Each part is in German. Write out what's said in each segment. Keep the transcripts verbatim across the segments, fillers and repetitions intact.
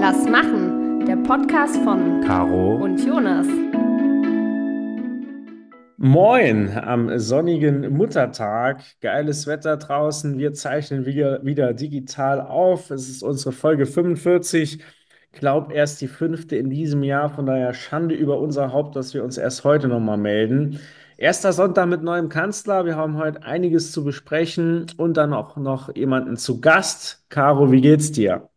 Was machen? Der Podcast von Caro. und Jonas. Moin am sonnigen Muttertag. Geiles Wetter draußen. Wir zeichnen wieder, wieder digital auf. Es ist unsere Folge fünfundvierzig. Glaub erst die fünfte in diesem Jahr. Von daher Schande über unser Haupt, dass wir uns erst heute nochmal melden. Erster Sonntag mit neuem Kanzler. Wir haben heute einiges zu besprechen und dann auch noch jemanden zu Gast. Caro, wie geht's dir?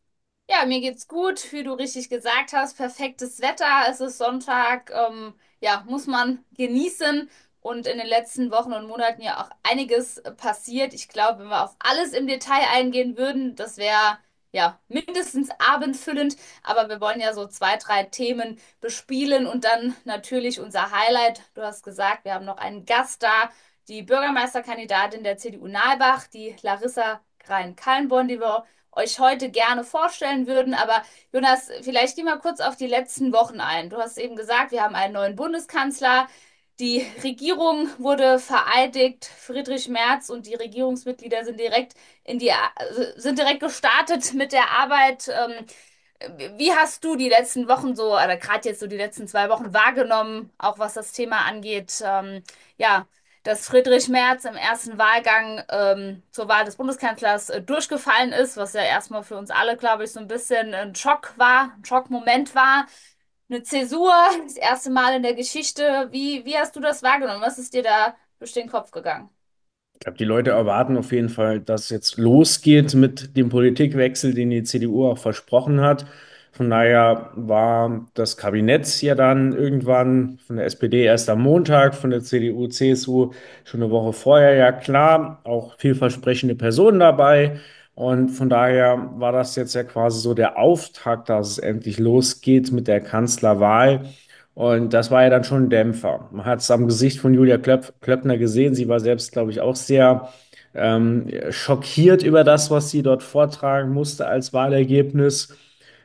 Ja, mir geht's gut, wie du richtig gesagt hast. Perfektes Wetter. Es ist Sonntag. Ähm, ja, muss man genießen. Und in den letzten Wochen und Monaten ja auch einiges äh, passiert. Ich glaube, wenn wir auf alles im Detail eingehen würden, das wäre ja mindestens abendfüllend. Aber wir wollen ja so zwei, drei Themen bespielen und dann natürlich unser Highlight. Du hast gesagt, wir haben noch einen Gast da, die Bürgermeisterkandidatin der C D U Nalbach, die Larissa Krein-Kallenborn, die wir euch heute gerne vorstellen würden. Aber Jonas, vielleicht geh mal kurz auf die letzten Wochen ein. Du hast eben gesagt, wir haben einen neuen Bundeskanzler. Die Regierung wurde vereidigt. Friedrich Merz und die Regierungsmitglieder sind direkt in die, sind direkt gestartet mit der Arbeit. Ähm, Wie hast du die letzten Wochen so, oder gerade jetzt so die letzten zwei Wochen wahrgenommen, auch was das Thema angeht? Ähm, ja, dass Friedrich Merz im ersten Wahlgang ähm, zur Wahl des Bundeskanzlers äh, durchgefallen ist, was ja erstmal für uns alle, glaube ich, so ein bisschen ein Schock war, ein Schockmoment war. Eine Zäsur, das erste Mal in der Geschichte. Wie, wie hast du das wahrgenommen? Was ist dir da durch den Kopf gegangen? Ich glaube, die Leute erwarten auf jeden Fall, dass es jetzt losgeht mit dem Politikwechsel, den die C D U auch versprochen hat. Von daher war das Kabinett ja dann irgendwann von der S P D erst am Montag, von der C D U, C S U schon eine Woche vorher ja klar, auch vielversprechende Personen dabei. Und von daher war das jetzt ja quasi so der Auftakt, dass es endlich losgeht mit der Kanzlerwahl. Und das war ja dann schon ein Dämpfer. Man hat es am Gesicht von Julia Klöp Klöckner gesehen. Sie war selbst, glaube ich, auch sehr ähm, schockiert über das, was sie dort vortragen musste als Wahlergebnis.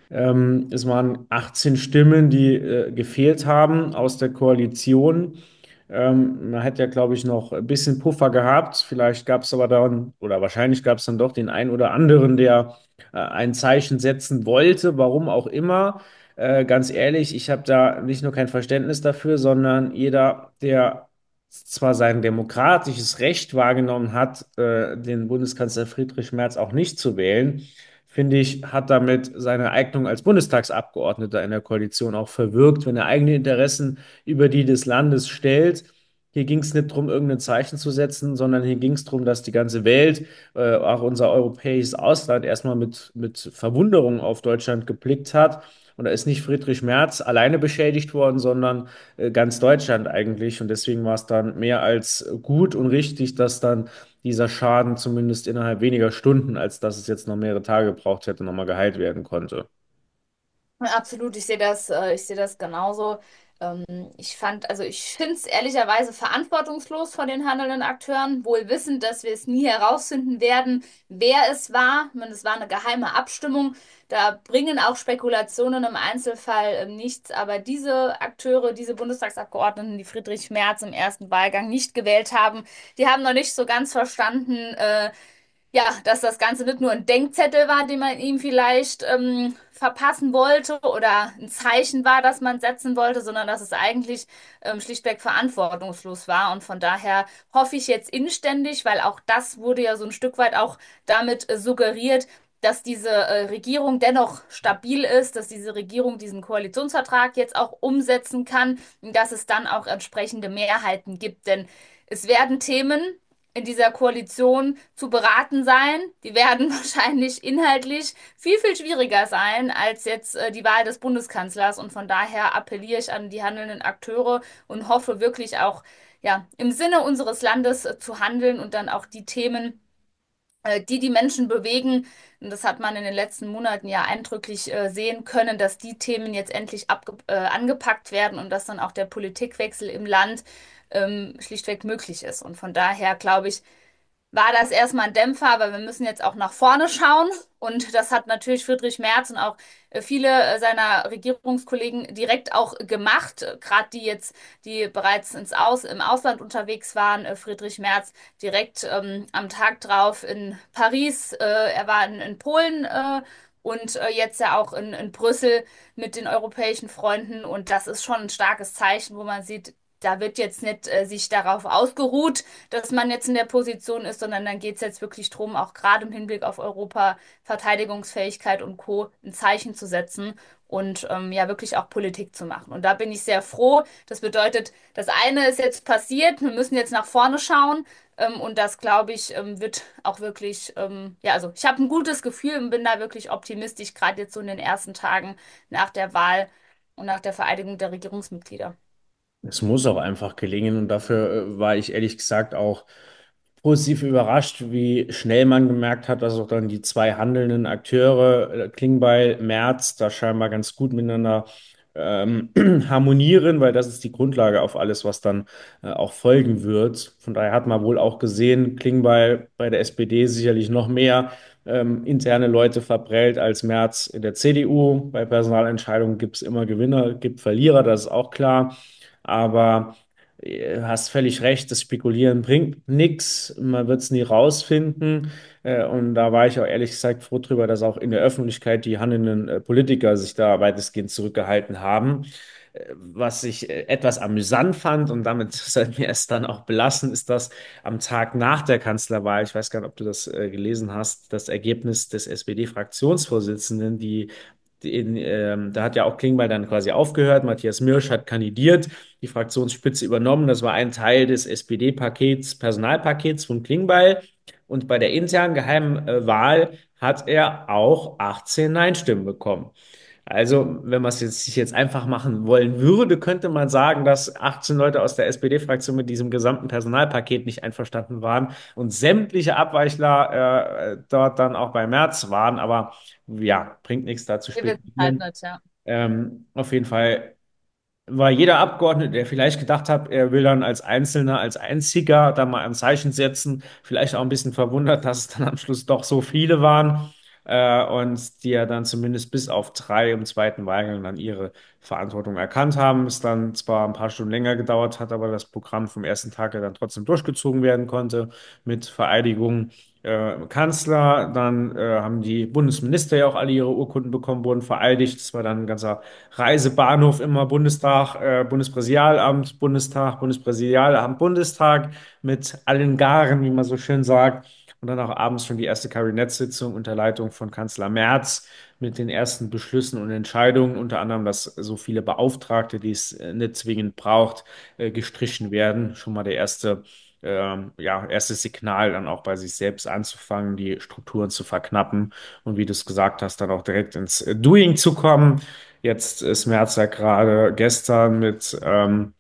Ähm, es waren achtzehn Stimmen, die äh, gefehlt haben aus der Koalition. Ähm, man hat ja, glaube ich, noch ein bisschen Puffer gehabt. Vielleicht gab es aber dann, oder wahrscheinlich gab es dann doch den einen oder anderen, der äh, ein Zeichen setzen wollte, warum auch immer. Äh, ganz ehrlich, ich habe da nicht nur kein Verständnis dafür, sondern jeder, der zwar sein demokratisches Recht wahrgenommen hat, äh, den Bundeskanzler Friedrich Merz auch nicht zu wählen, finde ich, hat damit seine Eignung als Bundestagsabgeordneter in der Koalition auch verwirkt, wenn er eigene Interessen über die des Landes stellt. Hier ging es nicht darum, irgendein Zeichen zu setzen, sondern hier ging es darum, dass die ganze Welt, äh, auch unser europäisches Ausland, erstmal mit, mit Verwunderung auf Deutschland geblickt hat. Und da ist nicht Friedrich Merz alleine beschädigt worden, sondern äh, ganz Deutschland eigentlich. Und deswegen war es dann mehr als gut und richtig, dass dann dieser Schaden zumindest innerhalb weniger Stunden, als dass es jetzt noch mehrere Tage gebraucht hätte, nochmal geheilt werden konnte. Absolut, ich sehe das, äh, ich sehe das genauso. Ähm, ich fand, also ich finde es ehrlicherweise verantwortungslos von den handelnden Akteuren, wohl wissend, dass wir es nie herausfinden werden, wer es war. Ich meine, es war eine geheime Abstimmung. Da bringen auch Spekulationen im Einzelfall ähm, nichts. Aber diese Akteure, diese Bundestagsabgeordneten, die Friedrich Merz im ersten Wahlgang nicht gewählt haben, die haben noch nicht so ganz verstanden, äh, ja, dass das Ganze nicht nur ein Denkzettel war, den man ihm vielleicht ähm, verpassen wollte oder ein Zeichen war, das man setzen wollte, sondern dass es eigentlich ähm, schlichtweg verantwortungslos war. Und von daher hoffe ich jetzt inständig, weil auch das wurde ja so ein Stück weit auch damit äh, suggeriert, dass diese äh, Regierung dennoch stabil ist, dass diese Regierung diesen Koalitionsvertrag jetzt auch umsetzen kann und dass es dann auch entsprechende Mehrheiten gibt. Denn es werden Themen in dieser Koalition zu beraten sein. Die werden wahrscheinlich inhaltlich viel, viel schwieriger sein als jetzt äh, die Wahl des Bundeskanzlers. Und von daher appelliere ich an die handelnden Akteure und hoffe wirklich auch, ja, im Sinne unseres Landes äh, zu handeln und dann auch die Themen, äh, die die Menschen bewegen. Und das hat man in den letzten Monaten ja eindrücklich äh, sehen können, dass die Themen jetzt endlich abge äh, angepackt werden und dass dann auch der Politikwechsel im Land ähm, schlichtweg möglich ist. Und von daher glaube ich, war das erstmal ein Dämpfer, aber wir müssen jetzt auch nach vorne schauen. Und das hat natürlich Friedrich Merz und auch äh, viele äh, seiner Regierungskollegen direkt auch gemacht. Gerade die jetzt, die bereits ins Aus, im Ausland unterwegs waren. Äh, Friedrich Merz direkt ähm, am Tag drauf in Paris. Äh, er war in, in Polen äh, und äh, jetzt ja auch in, in Brüssel mit den europäischen Freunden. Und das ist schon ein starkes Zeichen, wo man sieht, da wird jetzt nicht äh, sich darauf ausgeruht, dass man jetzt in der Position ist, sondern dann geht es jetzt wirklich darum, auch gerade im Hinblick auf Europa, Verteidigungsfähigkeit und Co. ein Zeichen zu setzen und ähm, ja wirklich auch Politik zu machen. Und da bin ich sehr froh. Das bedeutet, das eine ist jetzt passiert, wir müssen jetzt nach vorne schauen. Ähm, und das, glaube ich, ähm, wird auch wirklich, ähm, ja, also ich habe ein gutes Gefühl und bin da wirklich optimistisch, gerade jetzt so in den ersten Tagen nach der Wahl und nach der Vereidigung der Regierungsmitglieder. Es muss auch einfach gelingen und dafür äh, war ich ehrlich gesagt auch positiv überrascht, wie schnell man gemerkt hat, dass auch dann die zwei handelnden Akteure, äh, Klingbeil, Merz, da scheinbar ganz gut miteinander ähm, harmonieren, weil das ist die Grundlage auf alles, was dann äh, auch folgen wird. Von daher hat man wohl auch gesehen, Klingbeil bei der S P D sicherlich noch mehr ähm, interne Leute verprellt als Merz in der C D U. Bei Personalentscheidungen gibt es immer Gewinner, gibt Verlierer, das ist auch klar. Aber äh, hast völlig recht, das Spekulieren bringt nichts. Man wird es nie rausfinden. Äh, Und da war ich auch ehrlich gesagt froh drüber, dass auch in der Öffentlichkeit die handelnden äh, Politiker sich da weitestgehend zurückgehalten haben. Äh, Was ich äh, etwas amüsant fand, und damit sollten wir es dann auch belassen, ist, dass am Tag nach der Kanzlerwahl, ich weiß gar nicht, ob du das äh, gelesen hast, das Ergebnis des S P D-Fraktionsvorsitzenden, die den, ähm, da hat ja auch Klingbeil dann quasi aufgehört. Matthias Mirsch hat kandidiert, die Fraktionsspitze übernommen. Das war ein Teil des S P D-Pakets, Personalpakets von Klingbeil. Und bei der internen geheimen äh, Wahl hat er auch achtzehn Nein-Stimmen bekommen. Also, wenn man es jetzt, sich jetzt einfach machen wollen würde, könnte man sagen, dass achtzehn Leute aus der S P D-Fraktion mit diesem gesamten Personalpaket nicht einverstanden waren und sämtliche Abweichler äh, dort dann auch bei Merz waren. Aber ja, bringt nichts da zu Wir wissen halt spekulieren. nicht, ja. Ähm, auf jeden Fall war jeder Abgeordnete, der vielleicht gedacht hat, er will dann als Einzelner, als Einziger da mal ein Zeichen setzen, vielleicht auch ein bisschen verwundert, dass es dann am Schluss doch so viele waren äh, und die ja dann zumindest bis auf drei im zweiten Wahlgang dann ihre Verantwortung erkannt haben. Es dann zwar ein paar Stunden länger gedauert hat, aber das Programm vom ersten Tag ja dann trotzdem durchgezogen werden konnte mit Vereidigung äh, Kanzler. Dann äh, haben die Bundesminister ja auch alle ihre Urkunden bekommen, wurden vereidigt. Das war dann ein ganzer Reisebahnhof immer Bundestag, äh, Bundespräsidialamt, Bundestag, Bundespräsidialamt, Bundestag mit allen Garen, wie man so schön sagt. Und dann auch abends schon die erste Kabinettssitzung unter Leitung von Kanzler Merz mit den ersten Beschlüssen und Entscheidungen, unter anderem, dass so viele Beauftragte, die es äh, nicht zwingend braucht, äh, gestrichen werden. Schon mal der erste, ähm, ja, erste Signal, dann auch bei sich selbst anzufangen, die Strukturen zu verknappen und wie du es gesagt hast, dann auch direkt ins äh, Doing zu kommen. Jetzt ist Merz ja gerade gestern mit ähm,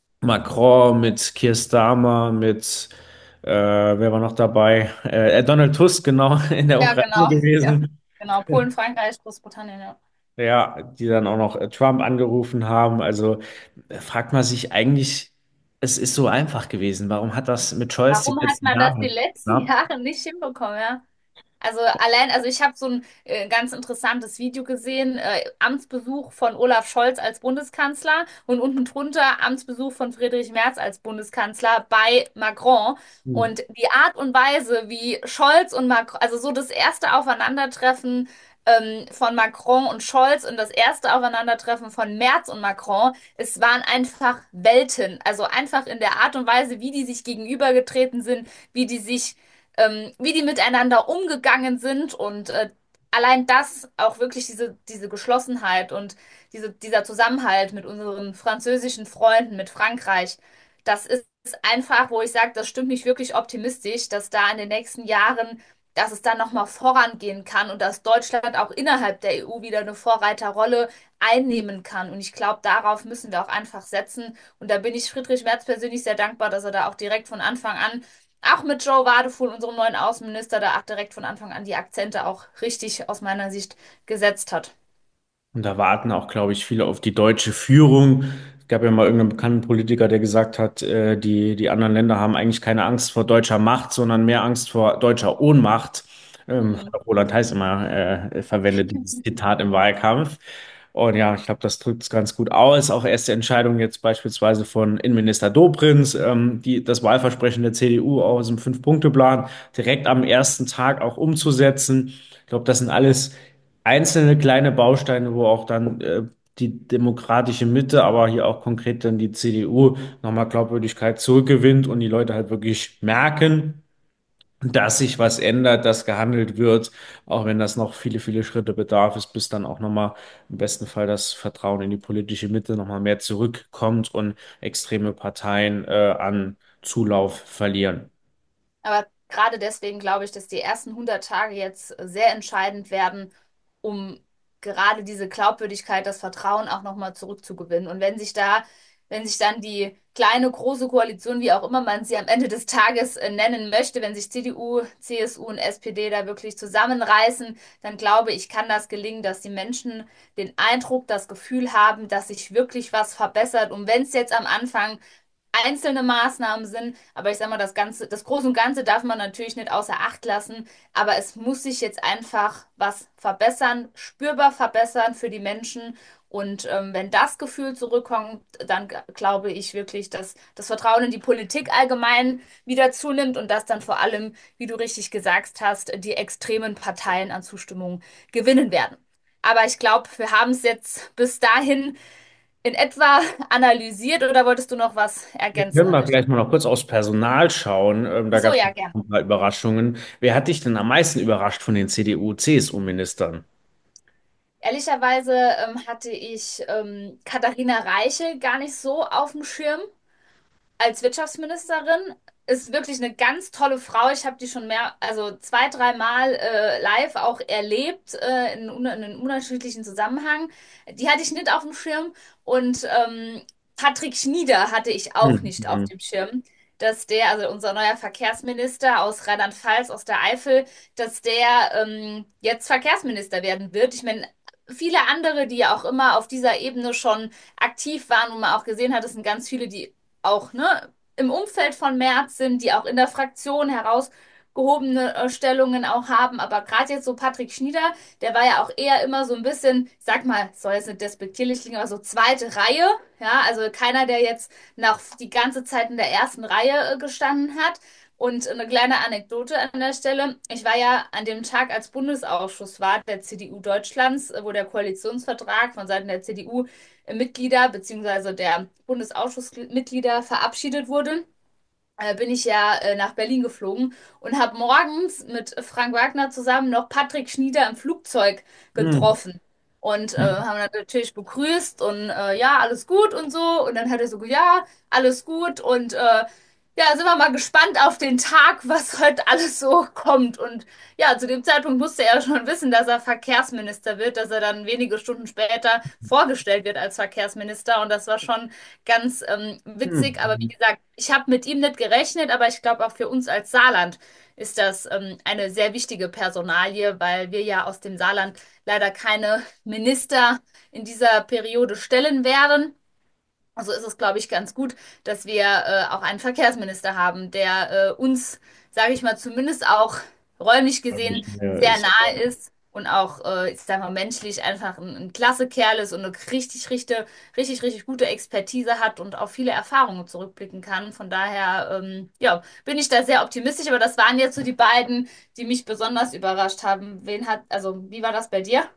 Macron, mit Keir Starmer, mit äh, wer war noch dabei? Äh, Donald Tusk, genau, in der Ja, Ukraine genau. Ja, gewesen. genau. Polen, Frankreich, Großbritannien, ja. Ja, die dann auch noch äh, Trump angerufen haben. Also äh, fragt man sich eigentlich, es ist so einfach gewesen. Warum hat das mit Scholz die Warum hat letzten man das die Jahre? letzten Ja? Jahre nicht hinbekommen, ja? Also allein, also ich habe so ein äh, ganz interessantes Video gesehen, äh, Amtsbesuch von Olaf Scholz als Bundeskanzler und unten drunter Amtsbesuch von Friedrich Merz als Bundeskanzler bei Macron. Hm. Und die Art und Weise, wie Scholz und Macron, also so das erste Aufeinandertreffen ähm, von Macron und Scholz und das erste Aufeinandertreffen von Merz und Macron, es waren einfach Welten. Also einfach in der Art und Weise, wie die sich gegenübergetreten sind, wie die sich ähm, wie die miteinander umgegangen sind und äh, allein das, auch wirklich diese, diese Geschlossenheit und diese, dieser Zusammenhalt mit unseren französischen Freunden, mit Frankreich, das ist einfach, wo ich sage, das stimmt mich wirklich optimistisch, dass da in den nächsten Jahren, dass es da nochmal vorangehen kann und dass Deutschland auch innerhalb der E U wieder eine Vorreiterrolle einnehmen kann. Und ich glaube, darauf müssen wir auch einfach setzen. Und da bin ich Friedrich Merz persönlich sehr dankbar, dass er da auch direkt von Anfang an auch mit Joe Wadefuhl, unserem neuen Außenminister, da auch direkt von Anfang an die Akzente auch richtig aus meiner Sicht gesetzt hat. Und da warten auch, glaube ich, viele auf die deutsche Führung. Es gab ja mal irgendeinen bekannten Politiker, der gesagt hat, äh, die, die anderen Länder haben eigentlich keine Angst vor deutscher Macht, sondern mehr Angst vor deutscher Ohnmacht. Ähm, Mhm. Roland Heiß immer äh, verwendet dieses Zitat im Wahlkampf. Und ja, ich glaube, das drückt es ganz gut aus. Auch erste Entscheidungen jetzt beispielsweise von Innenminister Dobrindt, ähm, die das Wahlversprechen der C D U aus dem Fünf-Punkte-Plan direkt am ersten Tag auch umzusetzen. Ich glaube, das sind alles einzelne kleine Bausteine, wo auch dann äh, die demokratische Mitte, aber hier auch konkret dann die C D U nochmal Glaubwürdigkeit zurückgewinnt und die Leute halt wirklich merken, dass sich was ändert, dass gehandelt wird, auch wenn das noch viele, viele Schritte bedarf ist, bis dann auch nochmal im besten Fall das Vertrauen in die politische Mitte nochmal mehr zurückkommt und extreme Parteien äh, an Zulauf verlieren. Aber gerade deswegen glaube ich, dass die ersten hundert Tage jetzt sehr entscheidend werden, um gerade diese Glaubwürdigkeit, das Vertrauen auch nochmal zurückzugewinnen. Und wenn sich da, wenn sich dann die kleine, große Koalition, wie auch immer man sie am Ende des Tages äh, nennen möchte, wenn sich C D U, C S U und S P D da wirklich zusammenreißen, dann glaube ich, kann das gelingen, dass die Menschen den Eindruck, das Gefühl haben, dass sich wirklich was verbessert. Und wenn es jetzt am Anfang einzelne Maßnahmen sind, aber ich sage mal, das Ganze, das Große und Ganze darf man natürlich nicht außer Acht lassen, aber es muss sich jetzt einfach was verbessern, spürbar verbessern für die Menschen. Und ähm, wenn das Gefühl zurückkommt, dann g- glaube ich wirklich, dass das Vertrauen in die Politik allgemein wieder zunimmt und dass dann vor allem, wie du richtig gesagt hast, die extremen Parteien an Zustimmung gewinnen werden. Aber ich glaube, wir haben es jetzt bis dahin in etwa analysiert oder wolltest du noch was Wir ergänzen können an mal der Stelle? vielleicht mal noch kurz aufs Personal schauen. Ähm, Ach da so, gab es ja, gern. ein paar Überraschungen. Wer hat dich denn am meisten überrascht von den C D U, C S U-Ministern? Ehrlicherweise ähm, hatte ich ähm, Katharina Reiche gar nicht so auf dem Schirm als Wirtschaftsministerin. Ist wirklich eine ganz tolle Frau. Ich habe die schon mehr, also zwei, dreimal äh, live auch erlebt, äh, in, un- in einem unterschiedlichen Zusammenhang. Die hatte ich nicht auf dem Schirm. Und ähm, Patrick Schnieder hatte ich auch Hm. nicht auf Hm. dem Schirm, dass der, also unser neuer Verkehrsminister aus Rheinland-Pfalz, aus der Eifel, dass der ähm, jetzt Verkehrsminister werden wird. Ich meine, viele andere, die ja auch immer auf dieser Ebene schon aktiv waren und man auch gesehen hat, es sind ganz viele, die auch ne, im Umfeld von Merz sind, die auch in der Fraktion herausgehobene äh, Stellungen auch haben. Aber gerade jetzt so Patrick Schnieder, der war ja auch eher immer so ein bisschen, ich sag mal, soll jetzt nicht despektierlich klingen, aber so zweite Reihe. Ja, also keiner, der jetzt noch die ganze Zeit in der ersten Reihe äh, gestanden hat. Und eine kleine Anekdote an der Stelle. Ich war ja an dem Tag, als Bundesausschuss war, der C D U Deutschlands, äh, wo der Koalitionsvertrag von Seiten der C D U Mitglieder beziehungsweise der Bundesausschussmitglieder verabschiedet wurde, äh, bin ich ja äh, nach Berlin geflogen und habe morgens mit Frank Wagner zusammen noch Patrick Schnieder im Flugzeug Hm. getroffen. Und äh, haben dann natürlich begrüßt und äh, ja, alles gut und so. Und dann hat er so, ja, alles gut. Und äh, ja, sind wir mal gespannt auf den Tag, was heute alles so kommt. Und ja, zu dem Zeitpunkt musste er schon wissen, dass er Verkehrsminister wird, dass er dann wenige Stunden später vorgestellt wird als Verkehrsminister. Und das war schon ganz ähm, witzig. Aber wie Hm. gesagt, ich habe mit ihm nicht gerechnet, aber ich glaube auch für uns als Saarland ist das ähm, eine sehr wichtige Personalie, weil wir ja aus dem Saarland leider keine Minister in dieser Periode stellen werden. Also ist es, glaube ich, ganz gut, dass wir äh, auch einen Verkehrsminister haben, der äh, uns, sage ich mal, zumindest auch räumlich gesehen Nicht mehr sehr ist. nahe ist und auch, äh, ich sag mal, menschlich einfach ein, ein klasse Kerl ist und eine richtig, richtig, richtig, richtig gute Expertise hat und auf viele Erfahrungen zurückblicken kann. Von daher, ähm, ja, bin ich da sehr optimistisch. Aber das waren jetzt so die beiden, die mich besonders überrascht haben. Wen hat, also, wie war das bei dir?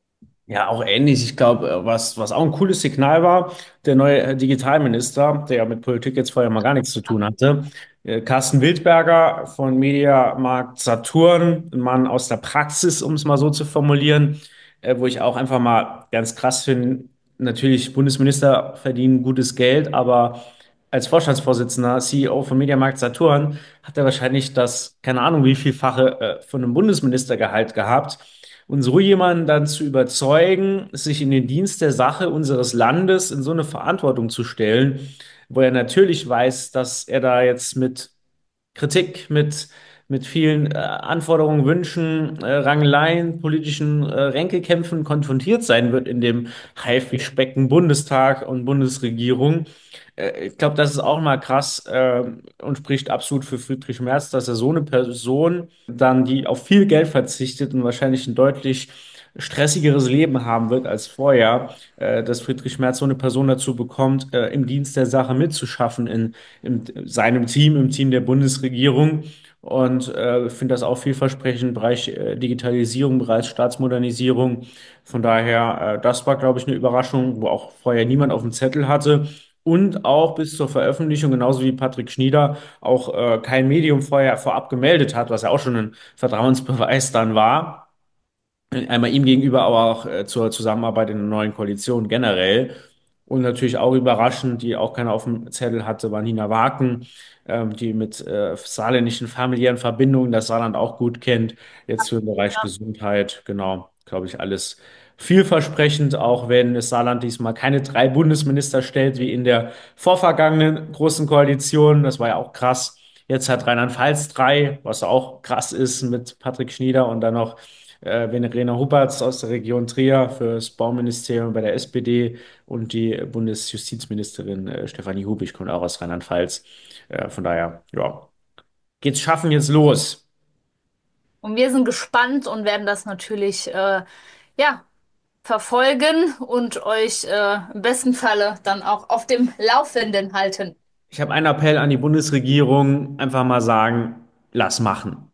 Ja, auch ähnlich. Ich glaube, was, was auch ein cooles Signal war, der neue äh, Digitalminister, der ja mit Politik jetzt vorher mal gar nichts zu tun hatte, äh, Carsten Wildberger von Mediamarkt Saturn, ein Mann aus der Praxis, um es mal so zu formulieren, äh, wo ich auch einfach mal ganz krass finde, natürlich Bundesminister verdienen gutes Geld, aber als Vorstandsvorsitzender, C E O von Mediamarkt Saturn, hat er wahrscheinlich das, keine Ahnung, wie vielfache äh, von einem Bundesministergehalt gehabt. Und so jemanden dann zu überzeugen, sich in den Dienst der Sache unseres Landes in so eine Verantwortung zu stellen, wo er natürlich weiß, dass er da jetzt mit Kritik, mit, mit vielen äh, Anforderungen, Wünschen, äh, Rangeleien, politischen äh, Ränkekämpfen konfrontiert sein wird in dem Haifischbecken Bundestag und Bundesregierung. Äh, ich glaube, das ist auch mal krass äh, und spricht absolut für Friedrich Merz, dass er so eine Person dann, die auf viel Geld verzichtet und wahrscheinlich ein deutlich stressigeres Leben haben wird als vorher, äh, dass Friedrich Merz so eine Person dazu bekommt, äh, im Dienst der Sache mitzuschaffen in, in seinem Team, im Team der Bundesregierung. und äh, finde das auch vielversprechend im Bereich äh, Digitalisierung, im Bereich Staatsmodernisierung. Von daher, äh, das war, glaube ich, eine Überraschung, wo auch vorher niemand auf dem Zettel hatte. Und auch bis zur Veröffentlichung, genauso wie Patrick Schnieder, auch äh, kein Medium vorher vorab gemeldet hat, was ja auch schon ein Vertrauensbeweis dann war. Einmal ihm gegenüber, aber auch äh, zur Zusammenarbeit in der neuen Koalition generell. Und natürlich auch überraschend, die auch keiner auf dem Zettel hatte, war Nina Waken, ähm, die mit äh, saarländischen familiären Verbindungen das Saarland auch gut kennt. Jetzt für den Bereich Gesundheit, genau, glaube ich, alles vielversprechend, auch wenn das Saarland diesmal keine drei Bundesminister stellt, wie in der vorvergangenen großen Koalition. Das war ja auch krass. Jetzt hat Rheinland-Pfalz drei, was auch krass ist mit Patrick Schnieder und dann noch äh, Verena Huppertz aus der Region Trier fürs Bauministerium bei der S P D und die Bundesjustizministerin äh, Stefanie Hubich kommt auch aus Rheinland-Pfalz. Äh, von daher, ja, geht's schaffen jetzt los. Und wir sind gespannt und werden das natürlich, äh, ja, verfolgen und euch äh, im besten Falle dann auch auf dem Laufenden halten. Ich habe einen Appell an die Bundesregierung, einfach mal sagen, lass machen.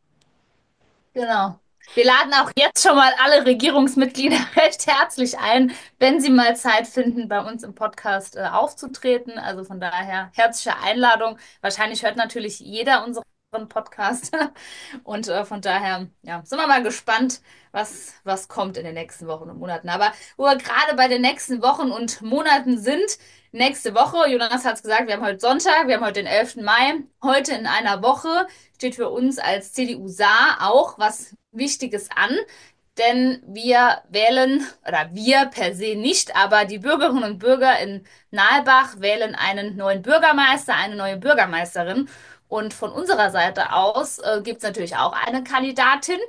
Genau. Wir laden auch jetzt schon mal alle Regierungsmitglieder recht herzlich ein, wenn sie mal Zeit finden, bei uns im Podcast äh, aufzutreten. Also von daher herzliche Einladung. Wahrscheinlich hört natürlich jeder unseren Podcast. Und äh, von daher, ja, sind wir mal gespannt, was, was kommt in den nächsten Wochen und Monaten. Aber wo wir gerade bei den nächsten Wochen und Monaten sind, nächste Woche, Jonas hat es gesagt, wir haben heute Sonntag, wir haben heute den elften Mai. Heute in einer Woche steht für uns als C D U Saar auch was Wichtiges an, denn wir wählen, oder wir per se nicht, aber die Bürgerinnen und Bürger in Nalbach wählen einen neuen Bürgermeister, eine neue Bürgermeisterin. Und von unserer Seite aus äh, gibt es natürlich auch eine Kandidatin.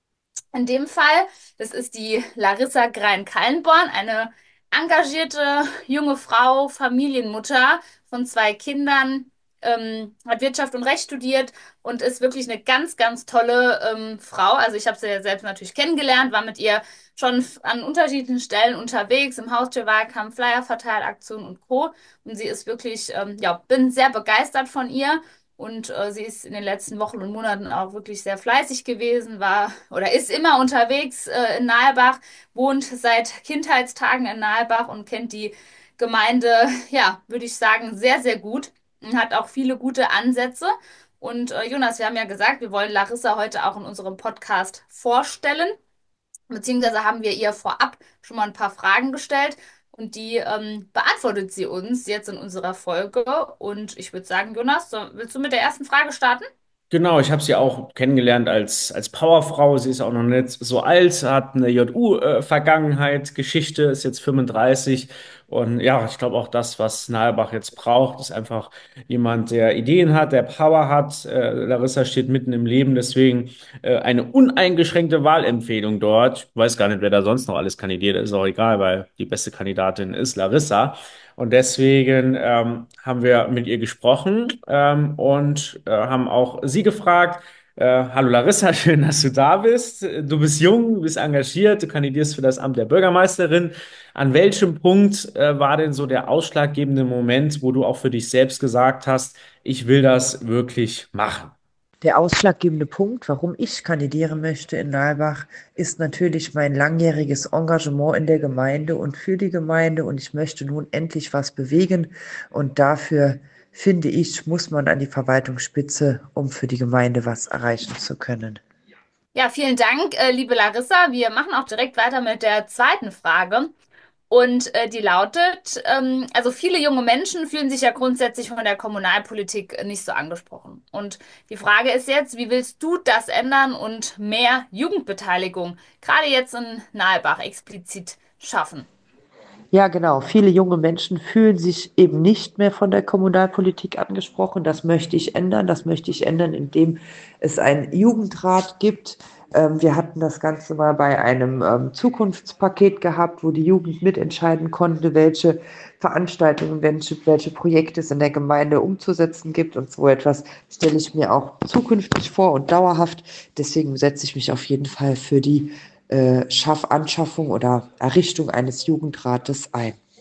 In dem Fall, das ist die Larissa Grein-Kallenborn, eine engagierte junge Frau, Familienmutter von zwei Kindern, ähm, hat Wirtschaft und Recht studiert und ist wirklich eine ganz, ganz tolle ähm, Frau. Also ich habe sie ja selbst natürlich kennengelernt, war mit ihr schon f- an unterschiedlichen Stellen unterwegs, im Haustürwahlkampf, Flyerverteilaktion und Co. Und sie ist wirklich, ähm, ja, bin sehr begeistert von ihr. Und äh, sie ist in den letzten Wochen und Monaten auch wirklich sehr fleißig gewesen, war oder ist immer unterwegs äh, in Nalbach, wohnt seit Kindheitstagen in Nalbach und kennt die Gemeinde, ja, würde ich sagen, sehr, sehr gut und hat auch viele gute Ansätze. Und äh, Jonas, wir haben ja gesagt, wir wollen Larissa heute auch in unserem Podcast vorstellen. Beziehungsweise haben wir ihr vorab schon mal ein paar Fragen gestellt und die ähm, beantwortet sie uns jetzt in unserer Folge. Und ich würde sagen, Jonas, so, willst du mit der ersten Frage starten? Genau, ich habe sie auch kennengelernt als, als Powerfrau. Sie ist auch noch nicht so alt, hat eine J U-Vergangenheit, Geschichte, ist jetzt fünfunddreißig. Und ja, ich glaube auch das, was Nalbach jetzt braucht, ist einfach jemand, der Ideen hat, der Power hat. Äh, Larissa steht mitten im Leben, deswegen äh, eine uneingeschränkte Wahlempfehlung dort. Ich weiß gar nicht, wer da sonst noch alles kandidiert, ist auch egal, weil die beste Kandidatin ist Larissa. Und deswegen ähm, haben wir mit ihr gesprochen ähm, und äh, haben auch sie gefragt, äh, hallo Larissa, schön, dass du da bist. Du bist jung, du bist engagiert, du kandidierst für das Amt der Bürgermeisterin. An welchem Punkt äh, war denn so der ausschlaggebende Moment, wo du auch für dich selbst gesagt hast, ich will das wirklich machen? Der ausschlaggebende Punkt, warum ich kandidieren möchte in Nalbach, ist natürlich mein langjähriges Engagement in der Gemeinde und für die Gemeinde. Und ich möchte nun endlich was bewegen. Und dafür, finde ich, muss man an die Verwaltungsspitze, um für die Gemeinde was erreichen zu können. Ja, vielen Dank, äh, liebe Larissa. Wir machen auch direkt weiter mit der zweiten Frage. Und äh, die lautet, ähm, also viele junge Menschen fühlen sich ja grundsätzlich von der Kommunalpolitik äh, nicht so angesprochen. Und die Frage ist jetzt, wie willst du das ändern und mehr Jugendbeteiligung, gerade jetzt in Nalbach explizit schaffen? Ja, genau. Viele junge Menschen fühlen sich eben nicht mehr von der Kommunalpolitik angesprochen. Das möchte ich ändern. Das möchte ich ändern, indem es einen Jugendrat gibt. Ähm, wir hatten das Ganze mal bei einem ähm, Zukunftspaket gehabt, wo die Jugend mitentscheiden konnte, welche Veranstaltungen, welche, welche Projekte es in der Gemeinde umzusetzen gibt. Und so etwas stelle ich mir auch zukünftig vor und dauerhaft. Deswegen setze ich mich auf jeden Fall für die äh, Schaff Anschaffung oder Errichtung eines Jugendrates ein.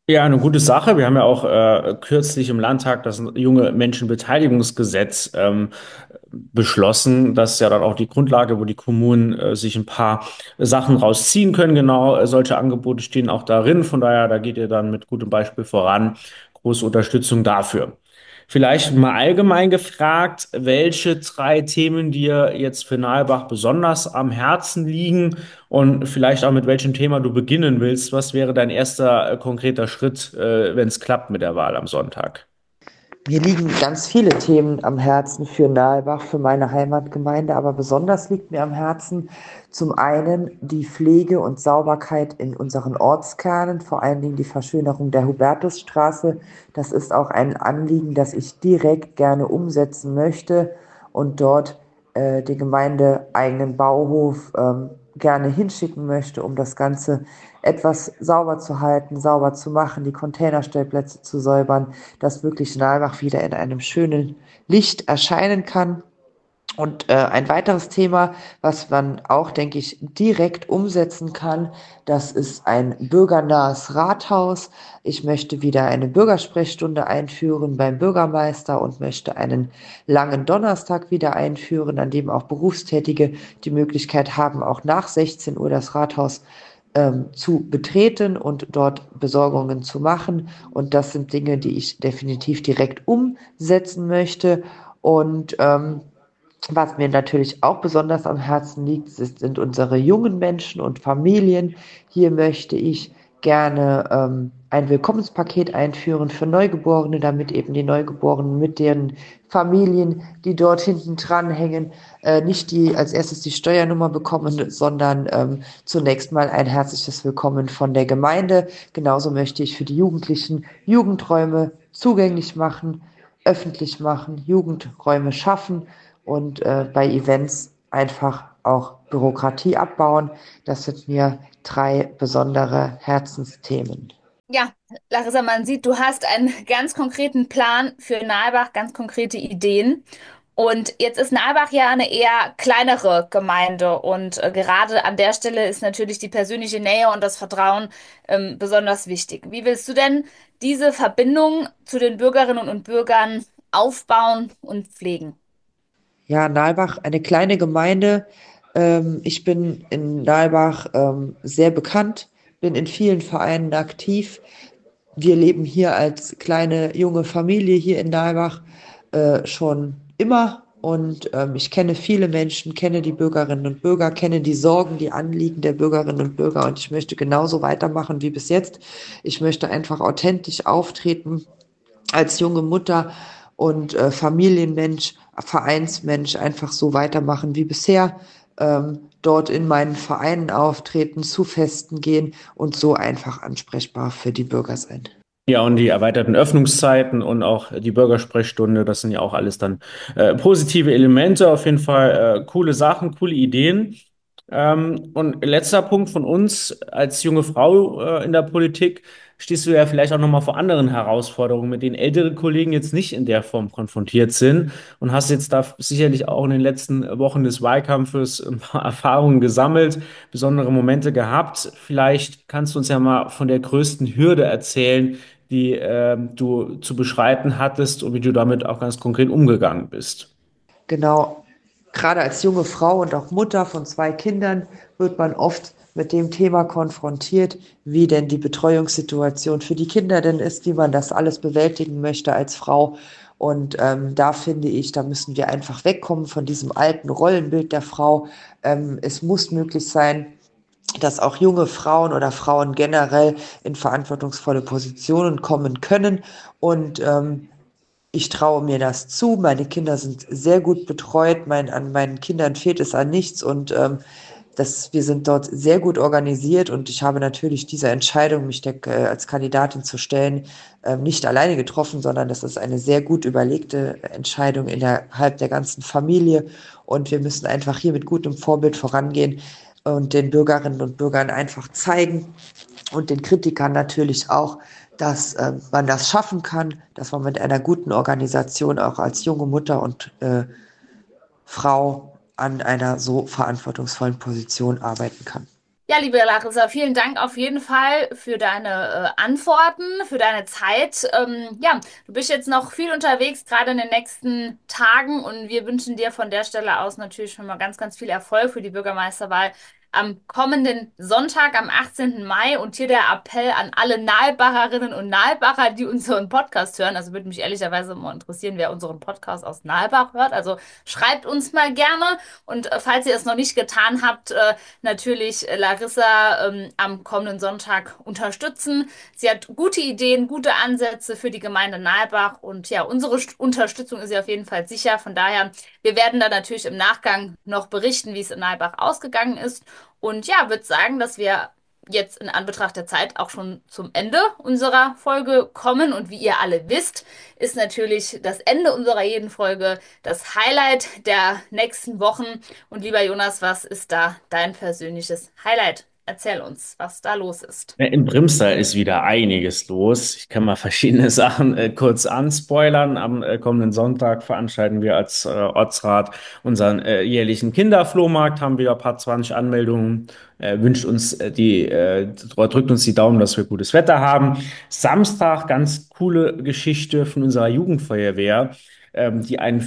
Ja, eine gute Sache. Wir haben ja auch äh, kürzlich im Landtag das junge Menschenbeteiligungsgesetz ähm, beschlossen. Das ist ja dann auch die Grundlage, wo die Kommunen äh, sich ein paar Sachen rausziehen können. Genau, äh, solche Angebote stehen auch darin. Von daher, da geht ihr dann mit gutem Beispiel voran. Große Unterstützung dafür. Vielleicht mal allgemein gefragt, welche drei Themen dir jetzt für Nalbach besonders am Herzen liegen und vielleicht auch mit welchem Thema du beginnen willst. Was wäre dein erster äh, konkreter Schritt, äh, wenn es klappt mit der Wahl am Sonntag? Mir liegen ganz viele Themen am Herzen für Nalbach, für meine Heimatgemeinde, aber besonders liegt mir am Herzen zum einen die Pflege und Sauberkeit in unseren Ortskernen, vor allen Dingen die Verschönerung der Hubertusstraße. Das ist auch ein Anliegen, das ich direkt gerne umsetzen möchte und dort äh, den gemeindeeigenen Bauhof ähm, gerne hinschicken möchte, um das Ganze etwas sauber zu halten, sauber zu machen, die Containerstellplätze zu säubern, dass wirklich Nalbach wieder in einem schönen Licht erscheinen kann. Und äh, ein weiteres Thema, was man auch, denke ich, direkt umsetzen kann, das ist ein bürgernahes Rathaus. Ich möchte wieder eine Bürgersprechstunde einführen beim Bürgermeister und möchte einen langen Donnerstag wieder einführen, an dem auch Berufstätige die Möglichkeit haben, auch nach sechzehn Uhr das Rathaus ähm, zu betreten und dort Besorgungen zu machen. Und das sind Dinge, die ich definitiv direkt umsetzen möchte. Und ähm, was mir natürlich auch besonders am Herzen liegt, sind unsere jungen Menschen und Familien. Hier möchte ich gerne ähm, ein Willkommenspaket einführen für Neugeborene, damit eben die Neugeborenen mit deren Familien, die dort hinten dranhängen, äh, nicht die als erstes die Steuernummer bekommen, sondern ähm, zunächst mal ein herzliches Willkommen von der Gemeinde. Genauso möchte ich für die Jugendlichen Jugendräume zugänglich machen, öffentlich machen, Jugendräume schaffen und äh, bei Events einfach auch Bürokratie abbauen. Das sind mir drei besondere Herzensthemen. Ja, Larissa, man sieht, du hast einen ganz konkreten Plan für Nalbach, ganz konkrete Ideen. Und jetzt ist Nalbach ja eine eher kleinere Gemeinde und äh, gerade an der Stelle ist natürlich die persönliche Nähe und das Vertrauen ähm, besonders wichtig. Wie willst du denn diese Verbindung zu den Bürgerinnen und Bürgern aufbauen und pflegen? Ja, Nalbach, eine kleine Gemeinde. Ähm, ich bin in Nalbach ähm, sehr bekannt, bin in vielen Vereinen aktiv. Wir leben hier als kleine junge Familie hier in Nalbach äh, schon immer und ähm, ich kenne viele Menschen, kenne die Bürgerinnen und Bürger, kenne die Sorgen, die Anliegen der Bürgerinnen und Bürger und ich möchte genauso weitermachen wie bis jetzt. Ich möchte einfach authentisch auftreten als junge Mutter und äh, Familienmensch, Vereinsmensch einfach so weitermachen wie bisher, ähm, dort in meinen Vereinen auftreten, zu Festen gehen und so einfach ansprechbar für die Bürger sein. Ja, und die erweiterten Öffnungszeiten und auch die Bürgersprechstunde, das sind ja auch alles dann äh, positive Elemente, auf jeden Fall äh, coole Sachen, coole Ideen. Ähm, und letzter Punkt von uns als junge Frau äh, in der Politik, stehst du ja vielleicht auch nochmal vor anderen Herausforderungen, mit denen ältere Kollegen jetzt nicht in der Form konfrontiert sind und hast jetzt da sicherlich auch in den letzten Wochen des Wahlkampfes ein paar Erfahrungen gesammelt, besondere Momente gehabt. Vielleicht kannst du uns ja mal von der größten Hürde erzählen, die ähm, du zu beschreiten hattest und wie du damit auch ganz konkret umgegangen bist. Genau, gerade als junge Frau und auch Mutter von zwei Kindern wird man oft mit dem Thema konfrontiert, wie denn die Betreuungssituation für die Kinder denn ist, wie man das alles bewältigen möchte als Frau. Und ähm, da finde ich, da müssen wir einfach wegkommen von diesem alten Rollenbild der Frau. Ähm, es muss möglich sein, dass auch junge Frauen oder Frauen generell in verantwortungsvolle Positionen kommen können. Und ähm, ich traue mir das zu. Meine Kinder sind sehr gut betreut. Mein, an meinen Kindern fehlt es an nichts und ähm, das, wir sind dort sehr gut organisiert und ich habe natürlich diese Entscheidung, mich der, äh, als Kandidatin zu stellen, ähm, nicht alleine getroffen, sondern das ist eine sehr gut überlegte Entscheidung innerhalb der ganzen Familie und wir müssen einfach hier mit gutem Vorbild vorangehen und den Bürgerinnen und Bürgern einfach zeigen und den Kritikern natürlich auch, dass äh, man das schaffen kann, dass man mit einer guten Organisation auch als junge Mutter und äh, Frau an einer so verantwortungsvollen Position arbeiten kann. Ja, liebe Larissa, vielen Dank auf jeden Fall für deine äh, Antworten, für deine Zeit. Ähm, ja, du bist jetzt noch viel unterwegs, gerade in den nächsten Tagen, und wir wünschen dir von der Stelle aus natürlich schon mal ganz, ganz viel Erfolg für die Bürgermeisterwahl am kommenden Sonntag, am achtzehnten Mai. Und hier der Appell an alle Nalbacherinnen und Nalbacher, die unseren Podcast hören. Also würde mich ehrlicherweise mal interessieren, wer unseren Podcast aus Nalbach hört. Also schreibt uns mal gerne. Und äh, falls ihr es noch nicht getan habt, äh, natürlich äh, Larissa ähm, am kommenden Sonntag unterstützen. Sie hat gute Ideen, gute Ansätze für die Gemeinde Nalbach, und ja, unsere St Unterstützung ist ihr auf jeden Fall sicher. Von daher, wir werden da natürlich im Nachgang noch berichten, wie es in Nalbach ausgegangen ist. Und ja, würde sagen, dass wir jetzt in Anbetracht der Zeit auch schon zum Ende unserer Folge kommen. Und wie ihr alle wisst, ist natürlich das Ende unserer jeden Folge das Highlight der nächsten Wochen. Und lieber Jonas, was ist da dein persönliches Highlight? Erzähl uns, was da los ist. Ja, in Brimstal ist wieder einiges los. Ich kann mal verschiedene Sachen äh, kurz anspoilern. Am äh, kommenden Sonntag veranstalten wir als äh, Ortsrat unseren äh, jährlichen Kinderflohmarkt, haben wieder ein paar zwanzig Anmeldungen. Äh, wünscht uns äh, die, äh, drückt uns die Daumen, dass wir gutes Wetter haben. Samstag ganz coole Geschichte von unserer Jugendfeuerwehr, ähm, die einen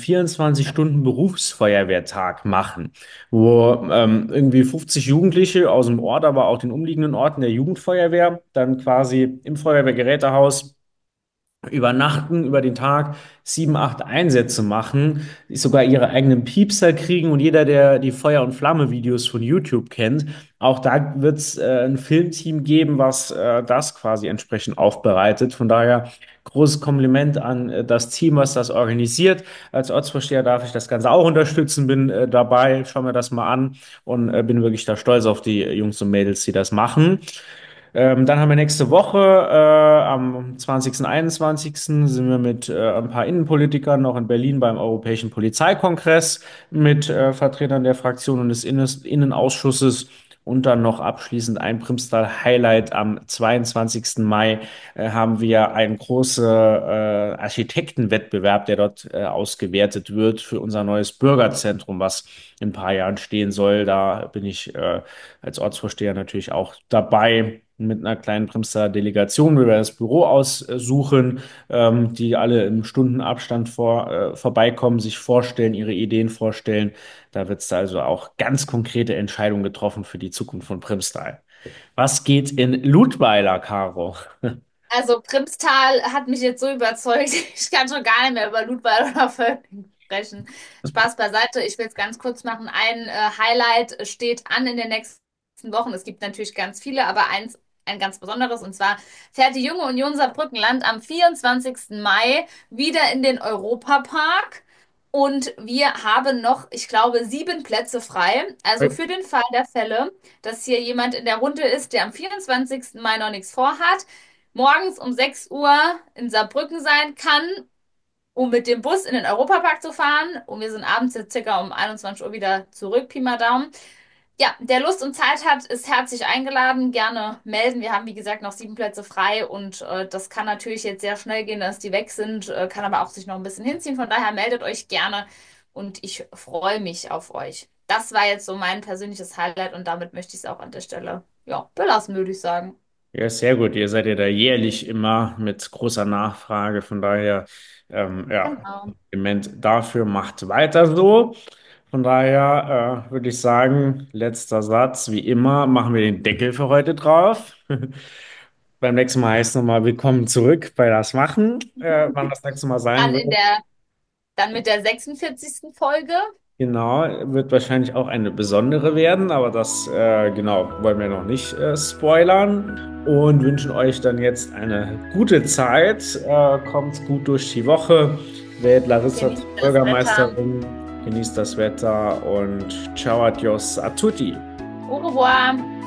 vierundzwanzig-Stunden-Berufsfeuerwehrtag machen, wo ähm, irgendwie fünfzig Jugendliche aus dem Ort, aber auch den umliegenden Orten der Jugendfeuerwehr dann quasi im Feuerwehrgerätehaus übernachten, über den Tag sieben, acht Einsätze machen, sogar ihre eigenen Piepser kriegen, und jeder, der die Feuer- und Flamme-Videos von YouTube kennt, auch da wird es äh, ein Filmteam geben, was äh, das quasi entsprechend aufbereitet. Von daher großes Kompliment an äh, das Team, was das organisiert. Als Ortsvorsteher darf ich das Ganze auch unterstützen, bin äh, dabei, schau mir das mal an, und äh, bin wirklich da stolz auf die Jungs und Mädels, die das machen. Ähm, dann haben wir nächste Woche, äh, am zwanzigsten, einundzwanzigsten sind wir mit äh, ein paar Innenpolitikern noch in Berlin beim Europäischen Polizeikongress mit äh, Vertretern der Fraktion und des Innes Innenausschusses. Und dann noch abschließend ein Primstal-Highlight. Am zweiundzwanzigsten Mai äh, haben wir einen großen äh, Architektenwettbewerb, der dort äh, ausgewertet wird für unser neues Bürgerzentrum, was in ein paar Jahren stehen soll. Da bin ich äh, als Ortsvorsteher natürlich auch dabei mit einer kleinen Bremser Delegation, wie wir das Büro aussuchen, ähm, die alle im Stundenabstand vor, äh, vorbeikommen, sich vorstellen, ihre Ideen vorstellen. Da wird es also auch ganz konkrete Entscheidungen getroffen für die Zukunft von Primstal. Was geht in Ludweiler, Caro? Also Primstal hat mich jetzt so überzeugt, ich kann schon gar nicht mehr über Ludwig oder Völkling sprechen. Spaß beiseite, ich will es ganz kurz machen. Ein äh, Highlight steht an in den nächsten Wochen. Es gibt natürlich ganz viele, aber eins, ein ganz besonderes. Und zwar fährt die Junge Union Saarbrückenland am vierundzwanzigsten Mai wieder in den Europapark. Und wir haben noch, ich glaube, sieben Plätze frei. Also für den Fall der Fälle, dass hier jemand in der Runde ist, der am vierundzwanzigsten Mai noch nichts vorhat, morgens um sechs Uhr in Saarbrücken sein kann, um mit dem Bus in den Europapark zu fahren. Und wir sind abends jetzt circa um einundzwanzig Uhr wieder zurück, Pi mal Daumen. Ja, der Lust und Zeit hat, ist herzlich eingeladen. Gerne melden. Wir haben, wie gesagt, noch sieben Plätze frei, und äh, das kann natürlich jetzt sehr schnell gehen, dass die weg sind, äh, kann aber auch sich noch ein bisschen hinziehen. Von daher meldet euch gerne, und ich freue mich auf euch. Das war jetzt so mein persönliches Highlight, und damit möchte ich es auch an der Stelle, ja, belassen, würde ich sagen. Ja, sehr gut. Ihr seid ja da jährlich immer mit großer Nachfrage. Von daher, ähm, ja, Genau. Kompliment dafür, macht weiter so. Von daher äh, würde ich sagen, letzter Satz, wie immer, machen wir den Deckel für heute drauf. Beim nächsten Mal heißt es nochmal willkommen zurück bei das Machen, äh, wann das nächste Mal sein Dann wird. in der, dann mit der sechsundvierzigsten Folge. Genau, wird wahrscheinlich auch eine besondere werden, aber das, äh, genau, wollen wir noch nicht äh, spoilern, und wünschen euch dann jetzt eine gute Zeit. Äh, kommt gut durch die Woche, wählt Larissa Genießt zur das Wetter. Bürgermeisterin, genießt das Wetter, und ciao, adios a tutti. Au revoir.